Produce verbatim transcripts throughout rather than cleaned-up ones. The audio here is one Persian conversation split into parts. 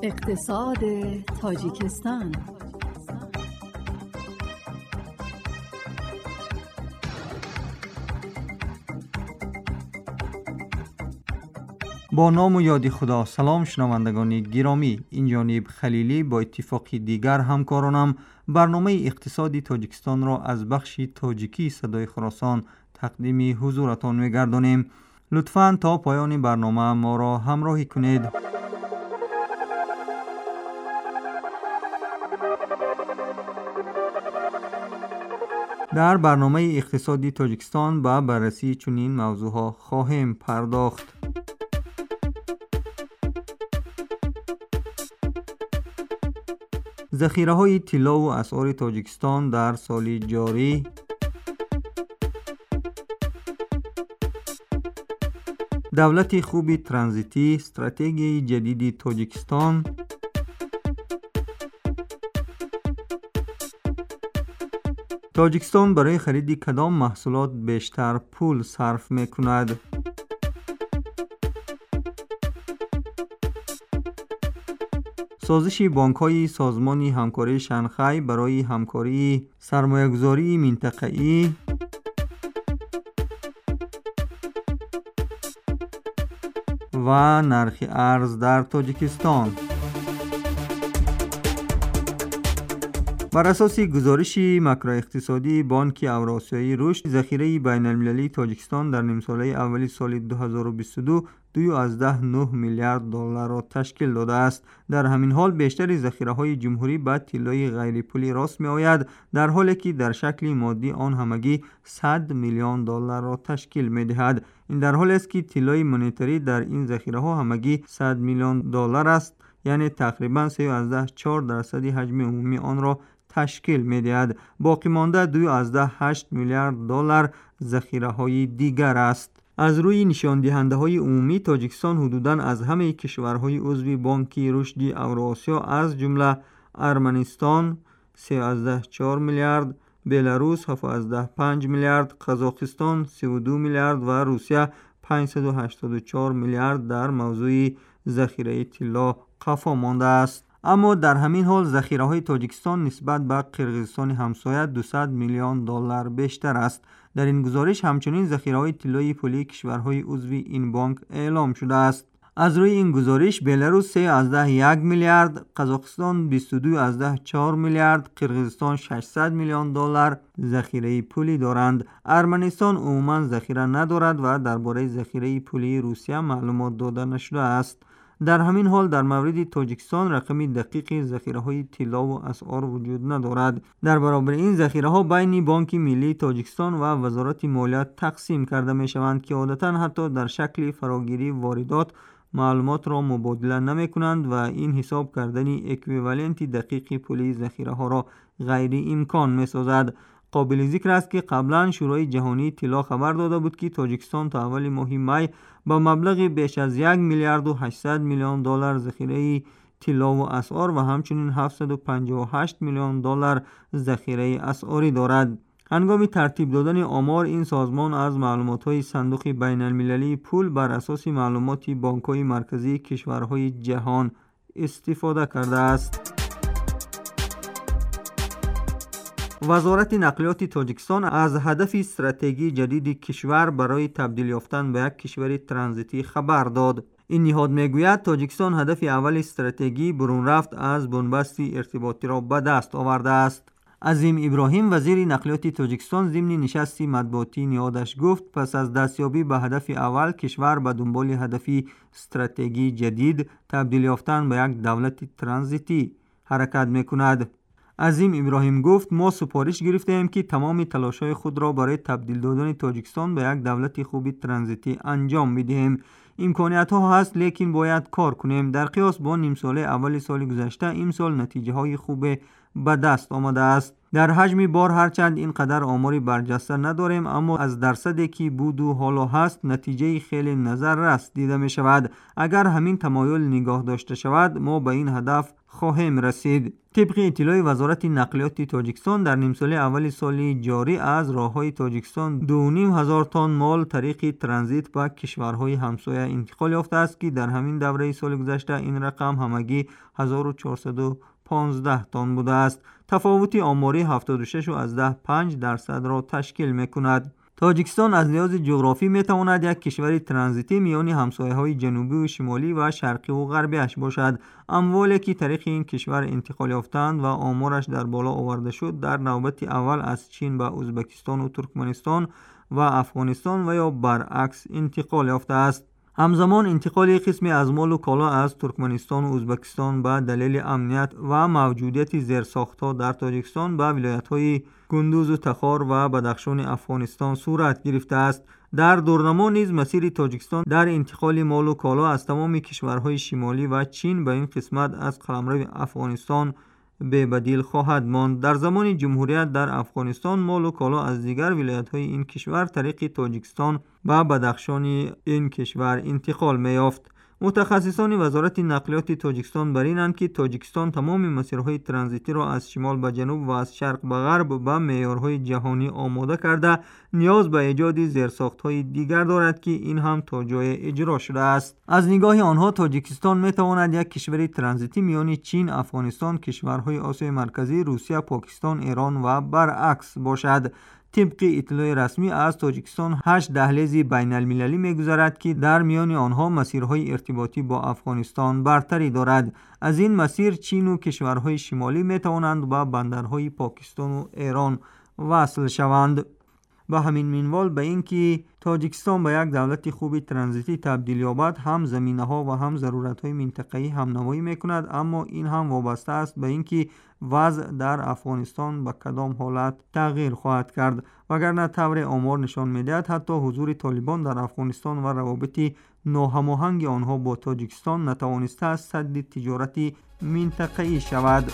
اقتصاد تاجیکستان. با نام و یاد خدا. سلام شنوندگان گرامی، این جانب خلیلی با اتفاقی دیگر همکارانم برنامه اقتصادی تاجیکستان را از بخش تاجیکی صدای خراسان تقدیم حضورتان می‌گردانیم. لطفاً تا پایان برنامه ما را همراهی کنید. در برنامه اقتصادی تاجیکستان به بررسی چنین موضوعها خواهیم پرداخت. ذخیره‌های طلا و اسعار تاجیکستان در سال جاری، دولت خوب ترانزیتی، استراتژی جدید تاجیکستان، تاجیکستان برای خرید کدام محصولات بیشتر پول صرف می‌کند، سازش بانک‌های سازمان همکاری شانگهای برای همکاری سرمایه‌گذاری منطقه‌ای، و نرخ ارز در تاجیکستان. بر اساس گزارش ماکرواقتصادی بانک اوراسیایی رشد، ذخیره بین المللی تاجیکستان در نیم ساله اولی سال دو هزار و بیست و دو دو و نه میلیارد دلار را تشکیل داده است. در همین حال بیشتر ذخیره‌های جمهوری به طلای غیر پولی راست می‌آید، در حالی که در شکل مادی آن همگی صد میلیون دلار را تشکیل می‌دهد. این در حالی است که طلای مانیتری در این ذخیره‌ها همگی صد میلیون دلار است، یعنی تقریباً سه و یازده و چهار درصد حجم عمومی آن را تشکیل می‌دهد. باقی مانده دو و هشت میلیارد دلار ذخیره‌های دیگر است. از روی نشان دهنده‌های عمومی، تاجیکستان حدوداً از همه کشورهای عضو بانک رشد اوراسیا از جمله ارمنستان سه و چهار میلیارد، بلاروس هفت و پنج میلیارد، قزاقستان سی و دو میلیارد و روسیه پانصد و هشتاد و چهار میلیارد در موضوع ذخیره طلا قفا مانده است. اما در همین حال ذخیره‌های تاجیکستان نسبت به قرقیزستان همسایه دویست میلیون دلار بیشتر است. در این گزارش همچنین ذخیره‌های طلای پولی کشورهای عضو این بانک اعلام شده است. از روی این گزارش بلاروس سه و یک میلیارد، قزاقستان بیست و دو و چهار میلیارد، قرقیزستان ششصد میلیون دلار ذخیره پولی دارند. ارمنستان عموما ذخیره ندارد و درباره ذخیره پولی روسیه معلومات داده نشده است. در همین حال در مورد تاجیکستان رقم دقیق ذخیره‌های طلا و اسعار وجود ندارد. در برابر این ذخیره‌ها بین بانک ملی تاجیکستان و وزارت مالیات تقسیم کرده می‌شوند که عادتاً حتی در شکل فراگیری واردات معلومات را مبادله نمی‌کنند و این حساب کردن اکویوالنت دقیق پولی ذخیره‌ها را غیر امکان می‌سازد. قابل ذکر است که قبلا شورای جهانی طلا خبر داده بود که تاجیکستان تا اول ماه می با مبلغ بیش از یک میلیارد و هشتصد میلیون دلار ذخیره طلا و اسعار و همچنین هفتصد و پنجاه و هشت میلیون دلار ذخیره اسعاری دارد. هنگام ترتیب دادن آمار، این سازمان از معلومات‌های صندوق بین المللی پول بر اساس معلومات بانک‌های مرکزی کشورهای جهان استفاده کرده است. وزارت نقلیات تاجیکستان از هدف استراتژی جدید کشور برای تبدیل یافتن به یک کشور ترانزیتی خبر داد. این نهاد میگوید تاجیکستان هدف اول استراتژی برون رفت از بنبست ارتباطی را به دست آورده است. عظیم ابراهیم وزیر نقلیات تاجیکستان ضمن نشستی مطبوعاتی نهادش گفت پس از دستیابی به هدف اول، کشور به دنبال هدفی استراتژی جدید تبدیل یافتن به یک دولت ترانزیتی حرکت میکند. عظیم ابراهیم گفت ما سفارش گرفتیم که تمام تلاش‌های خود را برای تبدیل دادن تاجیکستان به یک دولت خوب ترانزیتی انجام می‌دهیم. امکانیت‌ها هست، لیکن باید کار کنیم. در قیاس با نیم ساله اول سال گذشته، این سال نتیجه‌های خوب به دست آمده است. در حجم بار هرچند اینقدر آماری برجسته نداریم، اما از درصدی که بود و حالا هست نتیجه خیلی نظر رس دیده می شود. اگر همین تمایل نگاه داشته شود ما به این هدف خواهیم رسید. طبق اطلاع وزارت نقلیات تاجیکستان در نیم سال اول سال جاری از راههای تاجیکستان دو و نیم هزار تن مال طریق ترانزیت به کشورهای همسایه انتقال یافته است که در همین دوره سال گذشته این رقم همگی هزار و چهارصد و پانزده تن بوده است. تفاوت آماری هفتاد و شش و از ده پنج درصد را تشکیل می‌کند. تاجیکستان از لحاظ جغرافی میتواند یک کشور ترانزیتی میان همسایه‌های جنوبی و شمالی و شرقی و غربیش باشد. اموالی که طریق این کشور انتقال یافتند و آمارش در بالا آورده شد در نوبت اول از چین به ازبکستان و ترکمنستان و افغانستان و یا برعکس انتقال یافته است. همزمان انتقال قسمی از مال و کالا از ترکمنستان و ازبکستان به دلیل امنیت و موجودیت زیرساخت‌ها در تاجیکستان به ولایت‌های کندوز و تخار و بدخشان افغانستان صورت گرفته است. در دورنما نیز مسیر تاجیکستان در انتقال مال و کالا از تمام کشورهای شمالی و چین به این قسمت از قلمرو افغانستان به بدیل خواهد ماند. در زمان جمهوریت در افغانستان مال و کالا از دیگر ولایت‌های این کشور طریق تاجیکستان به بدخشان این کشور انتقال می‌یافت. متخصصان وزارت نقلیات تاجیکستان بر اینند که تاجیکستان تمام مسیرهای ترانزیتی را از شمال به جنوب و از شرق به غرب به معیارهای جهانی آماده کرده نیاز به ایجاد زیرساخت‌های دیگر دارد که این هم تا جای اجرا شده است. از نگاه آنها تاجیکستان می‌تواند یک کشور ترانزیتی میان چین، افغانستان، کشورهای آسیای مرکزی، روسیه، پاکستان، ایران و برعکس باشد. طبق اطلاع رسمی از تاجیکستان هشت دهلیز بین المللی می‌گذرد که در میان آنها مسیرهای ارتباطی با افغانستان برتری دارد. از این مسیر چین و کشورهای شمالی می‌توانند به بندرهای پاکستان و ایران وصل شوند. به همین منوال به اینکه تاجیکستان به یک دولت خوب ترانزیتی تبدیل یابد هم زمینه‌ها و هم ضرورت‌های منطقه‌ای همنوایی می‌کند، اما این هم وابسته است به اینکه وضع در افغانستان به کدام حالت تغییر خواهد کرد، وگرنه طور آمار نشان می‌دهد حتی حضور طالبان در افغانستان و روابط ناهماهنگ آنها با تاجیکستان نتوانسته است سد تجارت منطقه‌ای شود.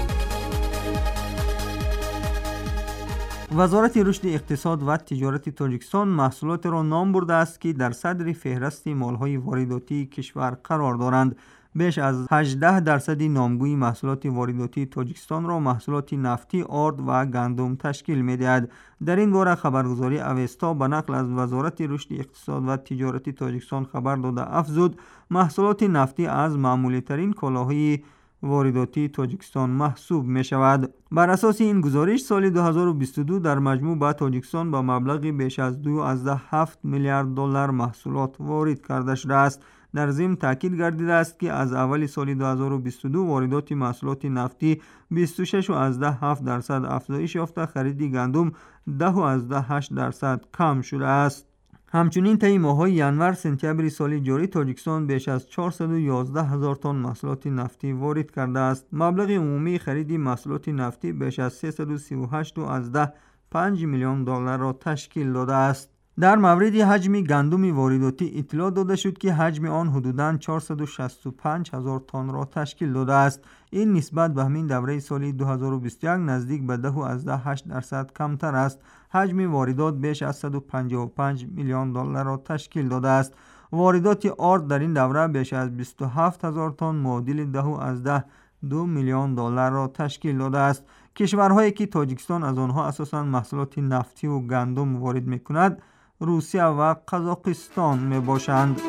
وزارت رشد اقتصاد و تجارت تاجیکستان محصولات را نام برده است که در صدر فهرست مالهای وارداتی کشور قرار دارند. بیش از هجده درصد نامگوی محصولات وارداتی تاجیکستان را محصولات نفتی، آرد و گندم تشکیل می‌دهد. در این باره خبرگزاری اوستا به نقل از وزارت رشد اقتصاد و تجارت تاجیکستان خبر داده افزود محصولات نفتی از معمولی ترین کالاهای وارداتی تاجیکستان محسوب می شود. بر اساس این گزارش سال دو هزار و بیست و دو در مجموع به تاجیکستان با مبلغ بیش از دو و هفت میلیارد دلار محصولات وارد کرده شده است. در ضمن تاکید گردیده است که از اول سال دو هزار و بیست و دو واردات محصولات نفتی بیست و شش و هفت درصد افزایش یافته، خرید گندم ده و هشت درصد کم شده است. همچنین طی ماه‌های ینور سپتامبر سال جاری تاجیکستان بیش از چهارصد و یازده هزار تن محصولات نفتی وارد کرده است. مبلغ عمومی خرید محصولات نفتی بیش از سیصد و سی و هشت و پنج میلیون دلار را تشکیل داده است. در مورد حجم گندم وارداتی اطلاع داده شد که حجم آن حدوداً چهارصد و شصت و پنج هزار تن را تشکیل داده است. این نسبت به همین دوره سال دو هزار و بیست و یک نزدیک به ده و هشت درصد کمتر است. حجم واردات بیش از صد و پنجاه و پنج میلیون دلار را تشکیل داده است. واردات آرد در این دوره بیش از بیست و هفت هزار تن معادل ده و دو میلیون دلار را تشکیل داده است. کشورهایی که تاجیکستان از آنها اساساً محصولات نفتی و گندم وارد می‌کند روسیه و قزاقستان می باشند.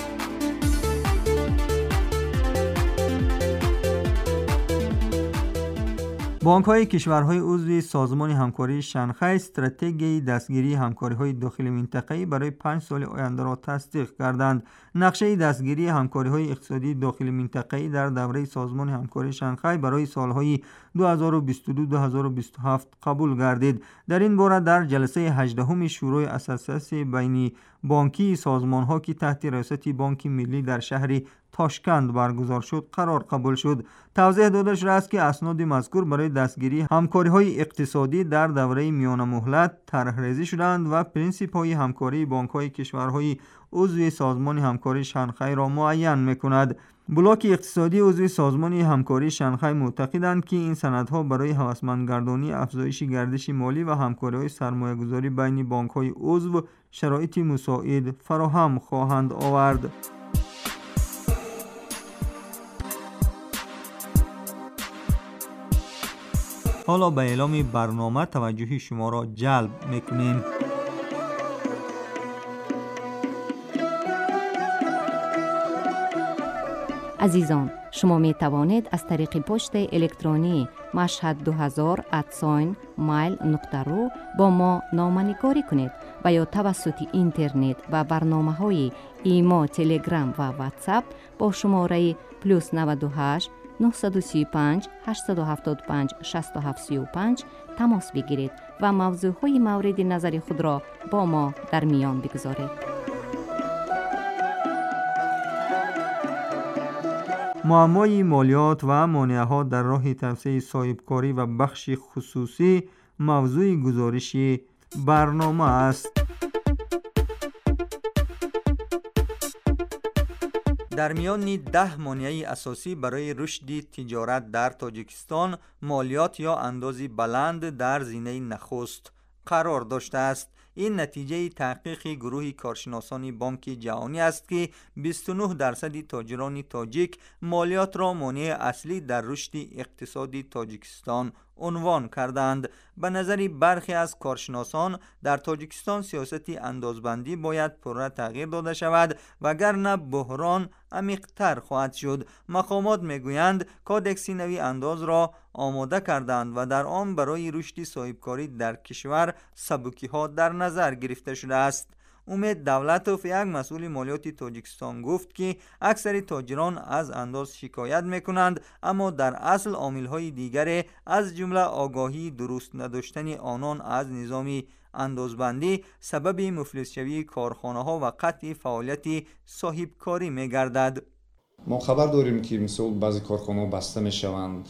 بانک‌های کشورهای عضو سازمان همکاری شانگهای استراتژی دستگیری همکاری‌های داخلی منطقه‌ای برای پنج سال آینده را تصدیق کردند. نقشه دستگیری همکاری‌های اقتصادی داخلی منطقه‌ای در دوره سازمان همکاری شانگهای برای سال‌های دو هزار و بیست و دو تا دو هزار و بیست و هفت قبول گردید. در این باره در جلسه هجدهم شورای اساسیه بین بانکی سازمان‌ها که تحت ریاست بانک ملی در شهر تاشکند برگزار شد قرار قبول شد. توضیح داده شده است که اسناد مذکور برای دستگیری همکاری‌های اقتصادی در دوره میان مهلت طرح‌ریزی شدند و پرینسیپ‌های همکاری بانک‌های کشورهای عضو سازمان همکاری شانگهای را معین می‌کند. بلاک اقتصادی عضو سازمان همکاری شانگهای معتقدند که این سندها برای هوسمندگردانی افزایش گردش مالی و همکاری‌های سرمایه‌گذاری بین بانک‌های عضو شرایط مساعد فراهم خواهند آورد. حالا به اعلام برنامه توجه شما را جلب می‌کنیم. عزیزان، شما می توانید از طریق پست الکترونی مشهد دو هزار ات مایل نقطه رو با ما نامه‌نگاری کنید و یا توسط اینترنت و برنامه‌های ایما، تلگرام و واتساپ با شماره پلوس نود و هشت نه سه پنج هشت هفت پنج شش هفت سه پنج تماس بگیرید و موضوعهای مورد نظر خود را با ما در میان بگذارید. معمای مالیات و مانع‌ها در راه توسعه صاحبکاری و بخش خصوصی موضوع گزارش برنامه است. در میان ده مانع اساسی برای رشد تجارت در تاجیکستان، مالیات یا اندازه بلند در زینه نخست قرار داشته است. این نتیجه تحقیق گروه کارشناسان بانک جهانی است که بیست و نه درصد تاجران تاجیک مالیات را مانع اصلی در رشد اقتصادی تاجیکستان عنوان کردند. به نظر برخی از کارشناسان در تاجیکستان سیاست اندازبندی باید پررو تغییر داده شود وگرنه بحران عمیق‌تر خواهد شد. مقامات میگویند کادکس نوی انداز را آماده کردند و در آن برای رشد صاحبکاری در کشور سبکی در نظر گرفته شده است. امید دولتوف، یک مسئول مالیات تاجیکستان، گفت که اکثر تاجران از انداز شکایت میکنند، اما در اصل عامل‌های دیگر از جمله آگاهی درست نداشتن آنان از نظام اندازبندی سبب مفلس شوی کارخانه‌ها و قطع فعالیت صاحبکاری میگردد. ما خبر داریم که مثلا بعضی کارخانه‌ها بسته میشوند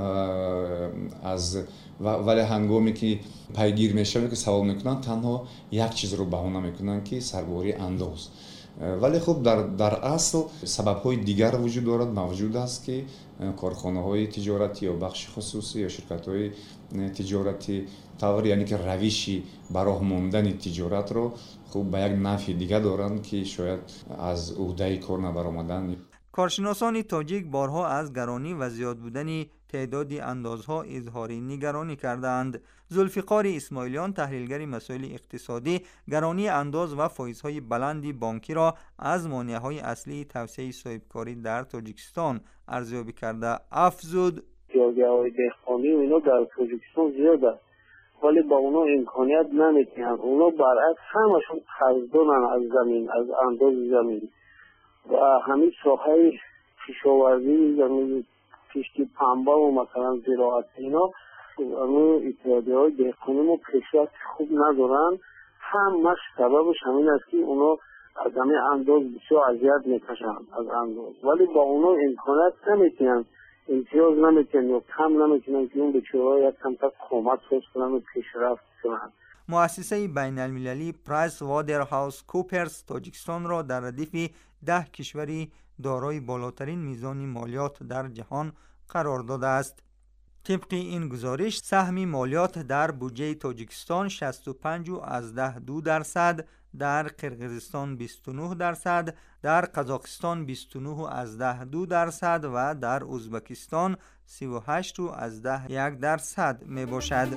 از ولی هنگامی که پیگیر میشوند که سوال میکنند تنها یک چیز رو بهانه میکنند که سرباری انداز. ولی خب در در اصل سبب‌های دیگر وجود دارد، موجود است که کارخانه‌های تجارتی یا بخش خصوصی یا شرکت‌های تجارتی طور یعنی که روشی برای ماندن تجارت رو خب به یک نفع دیگر دارند که شاید از عهده کار نبرآمدن. کارشناسان تاجیک بارها از گرانی و زیاد بودن تعداد اندازها اظهار نگرانی کردند. ذوالفقار اسماعیلیان، تحلیلگر مسائل اقتصادی، گرانی انداز و فایزهای بلند بانکی را از مانع‌های اصلی توسعه صاحبکاری در تاجیکستان ارزیابی کرده افزود: جاگه‌های دهقانی و اینا در تاجیکستان زیاده، ولی با اونا امکانیت نمیتونن. اونا برعکس همشون قرضدارن از زمین، از انداز زمین و همین ساحه کشاورزی، زمین کشتی پنبه و مثلا زراعت اینا، اما اتحادیه‌های دهقانی ما پیشرفت خوب ندارن. همش سببش همین است که اونا از همین انداز بسیار اذیت میکشن از انداز، ولی با اونا امکانیت نمیتونن، امتیاز نمیتونن یا کم نمیتونن که اون بیچاره‌ها یک کمتر کمک حس کنن و پیشرفت کنن. مؤسسه بین المللی پرایس وادرهاوس کوپرز تاجیکستان را در ردیف ده کشوری دارای بالاترین میزان مالیات در جهان قرار داده است. طبق این گزارش سهم مالیات در بودجه تاجیکستان شصت و پنج و از ده دو درصد، در قرقیزستان بیست و نه درصد، در قزاقستان بیست و نه و از ده دو درصد و در ازبکستان سی و هشت و از ده یک درصد می باشد.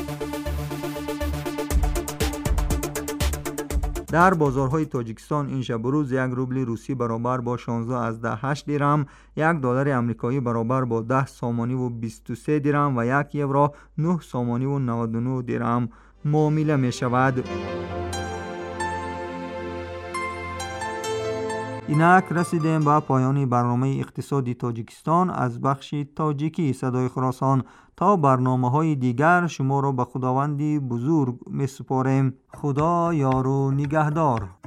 در بازارهای تاجیکستان این شب و روز یک روبل روسی برابر با شانزده از ده هشت درم، یک دلار امریکایی برابر با ده سامانی و بیست و سه درم و یک یورو نه سامانی و نود و نه درم معامله می شود. اینک رسیدیم به پایان برنامه اقتصادی تاجیکستان از بخش تاجیکی صدای خراسان. تا برنامه های دیگر شما را به خداوندی بزرگ می سپاریم. خدا یار و نگهدار.